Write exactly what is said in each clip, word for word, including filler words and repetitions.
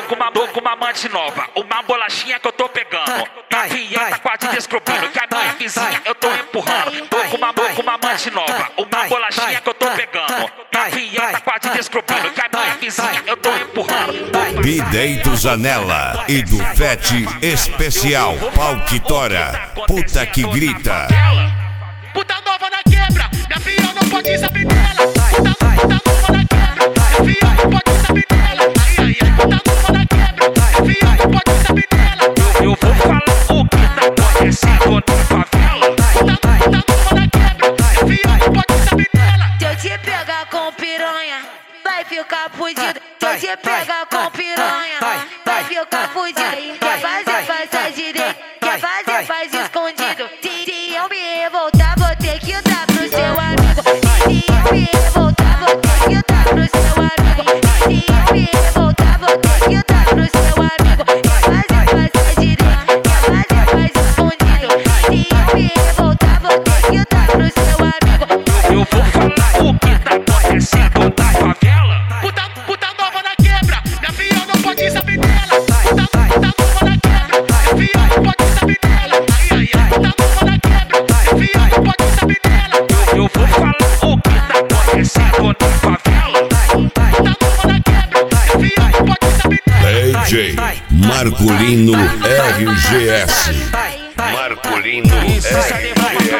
com uma, tô com uma amante nova, uma bolachinha que eu tô pegando. Novinha tá quase descobrindo que a minha vizinha eu tô empurrando. Tô com uma, tô com uma amante nova, uma bolachinha que eu tô pegando. Novinha tá quase descobrindo que a minha vizinha eu tô empurrando. Bidei do Janela e do Fete Especial Palquitora, puta que grita. Puta nova na quebra, minha filha não pode saber dela. Puta, puta nova na quebra, minha filha não pode saber dela. Ai, ai, ai, puta nova na quebra, minha filha não pode saber dela. Eu vou falar o que tá acontecendo na favela. Puta, puta nova na quebra, minha filha não pode saber dela. Se eu te pegar com piranha, vai ficar fudido. Se eu te pegar com piranha, vai ficar fudido. Quer fazer, faz direito. Quer fazer, faz escondido. Se, se eu me revoltar, vou ter que dar pro seu amigo. Se eu me revoltar, vou ter que dar pro seu amigo. Se eu me revoltar, vou ter que dar pro seu amigo. Quer fazer, faz direito. Quer fazer, faz escondido. Se eu me revoltar, vou ter que dar pro seu amigo. Eu vou falar o que tá acontecendo na favela. Puta, puta nova na quebra, minha filha não pode saber dela. Puta, puta nova na quebra, minha filha não pode saber dela. Ai, ai, ai, puta nova na quebra, minha filha não pode saber dela. Eu vou falar o que tá acontecendo na favela. Puta nova na quebra, minha filha não pode saber dela. D J Marcolino R G S. Marcolino R G S.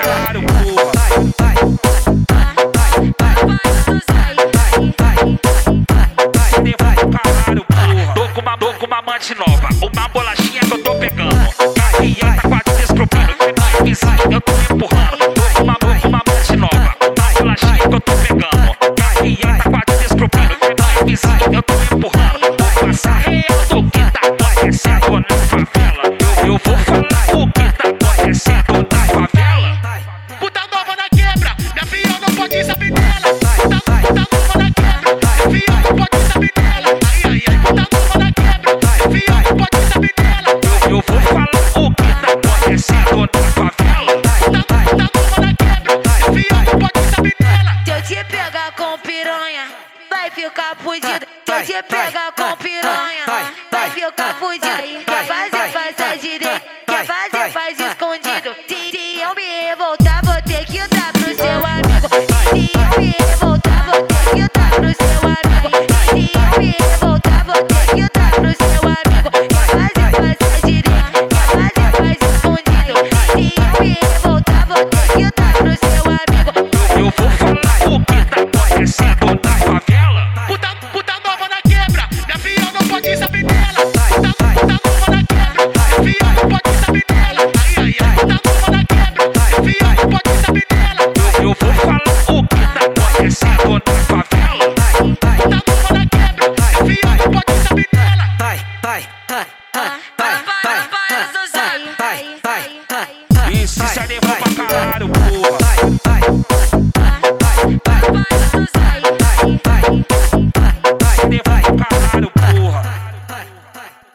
Tô com uma, tô com uma amante nova, uma bolachinha que eu tô pegando. Novinha tá quase descobrindo que a minha vizinha eu tô empurrando. Tô com uma, tô com uma amante nova, uma bolachinha que eu tô pegando. Novinha tá quase descobrindo que a minha vizinha eu tô empurrando. Vou passar real do que tá acontecendo na favela. Eu, eu vou falar o que tá acontecendo na favela. Puta nova na quebra, minha filha não pode saber dela. Puta, puta nova na quebra, minha filha não pode saber dela. Ai, ai, ai, puta nova na quebra, minha filha não pode saber dela. Eu vou falar o que tá acontecendo na favela. Puta, puta nova na quebra, minha filha não pode saber dela. Se eu te pegar com piranha, vai ficar fudido. Se eu te pegar com